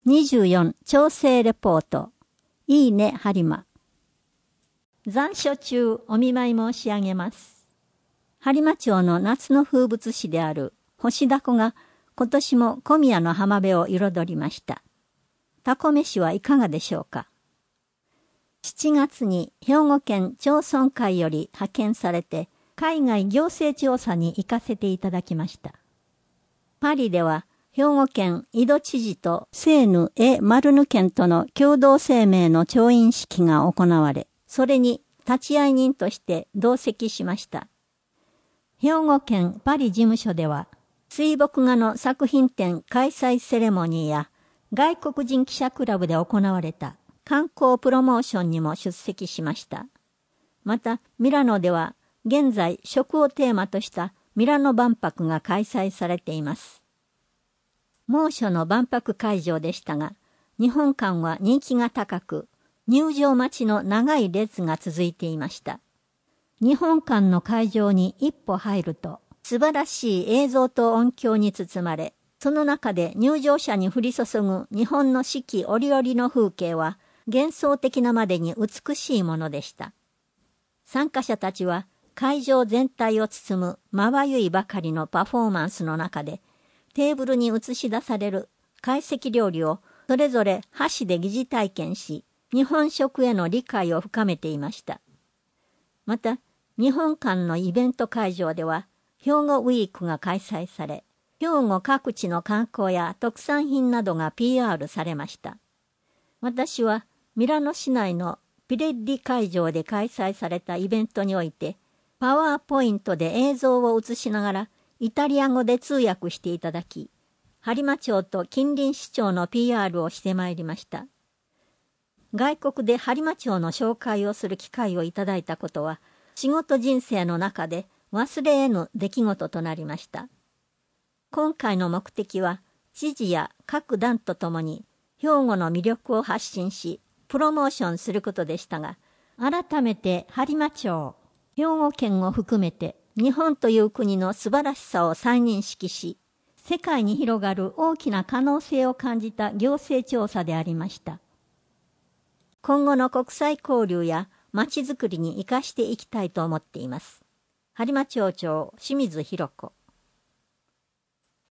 24調整レポート。いいね、播磨。残暑中お見舞い申し上げます。播磨町の夏の風物詩である干しダコが今年も小宮の浜辺を彩りました。タコ飯はいかがでしょうか。7月に兵庫県町村会より派遣されて海外行政調査に行かせていただきました。パリでは兵庫県井戸知事とセーヌ・エ・マルヌ県との共同声明の調印式が行われ、それに立会人として同席しました。兵庫県パリ事務所では、水墨画の作品展開催セレモニーや外国人記者クラブで行われた観光プロモーションにも出席しました。また、ミラノでは現在食をテーマとしたミラノ万博が開催されています。猛暑の万博会場でしたが、日本館は人気が高く、入場待ちの長い列が続いていました。日本館の会場に一歩入ると、素晴らしい映像と音響に包まれ、その中で入場者に降り注ぐ日本の四季折々の風景は、幻想的なまでに美しいものでした。参加者たちは、会場全体を包むまばゆいばかりのパフォーマンスの中で、テーブルに映し出される懐石料理をそれぞれ箸で疑似体験し、日本食への理解を深めていました。また、日本館のイベント会場では、兵庫ウィークが開催され、兵庫各地の観光や特産品などが PR されました。私はミラノ市内のピレッリ会場で開催されたイベントにおいて、パワーポイントで映像を映しながら、イタリア語で通訳していただき、播磨町と近隣市町の PR をしてまいりました。外国で播磨町の紹介をする機会をいただいたことは、仕事人生の中で忘れ得ぬ出来事となりました。今回の目的は、知事や各団とともに、兵庫の魅力を発信し、プロモーションすることでしたが、改めて播磨町、兵庫県を含めて、日本という国の素晴らしさを再認識し、世界に広がる大きな可能性を感じた行政調査でありました。今後の国際交流やまちづくりに生かしていきたいと思っています。播磨町長清水弘子。